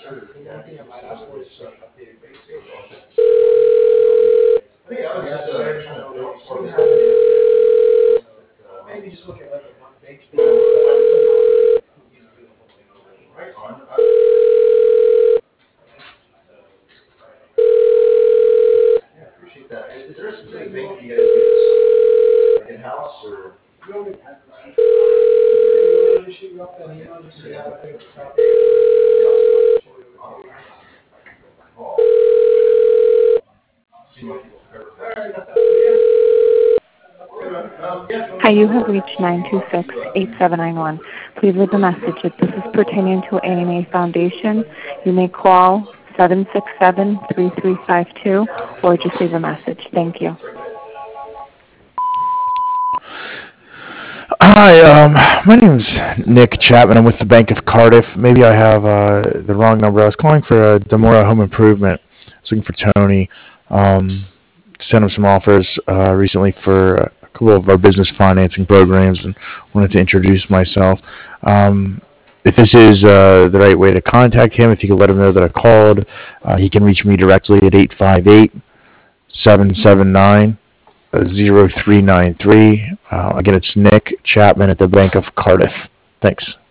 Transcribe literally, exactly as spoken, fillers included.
The one thing I might ask for is just an updated rate scale. I think I was just, uh, trying to So build they sort of do this have idea it. that, uh, Maybe just look at like a one bank fee. You know, right on. I- Yeah, I appreciate that. Is, is there a specific bank you guys use, like in-house, or? we only have this. We'll shoot you off that email just so you have it at the top. Oh. Seem like people prefer it. Um, yeah, if you Hi, want you to have forward, reached nine two uh, six, to, uh, eight seven nine one. Please leave a message. If this is pertaining to A N A Foundation, you may call seven six seven, three three five two or just leave a message. Thank you. Hi, um, my name's Nick Chapman. I'm with the Bank of Cardiff. Maybe I have uh, the wrong number. I was calling for a Demora Home Improvement. I was looking for Tony. Um, sent him some offers uh, recently for a couple of our business financing programs and wanted to introduce myself. Um, if this is uh, the right way to contact him, if you could let him know that I called, uh, he can reach me directly at eight five eight, seven seven nine, zero three nine three. Uh, again, it's Nick Chapman at the Bank of Cardiff. Thanks.